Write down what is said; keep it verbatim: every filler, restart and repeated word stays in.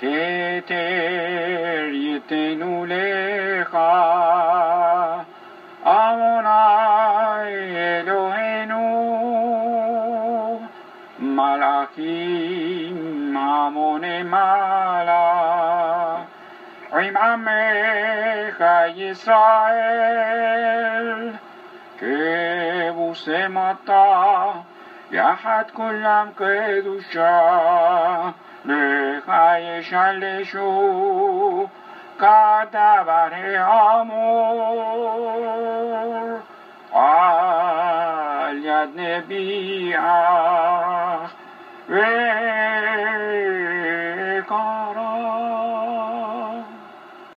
כתר יתנו לך, אדוני אלוהינו, מלאכים המוני מעלה, עם עמך ישראל, כבושם אתה, יחד כולם קדושה, לך ישלשו, כדבר האמור, על יד נביאך,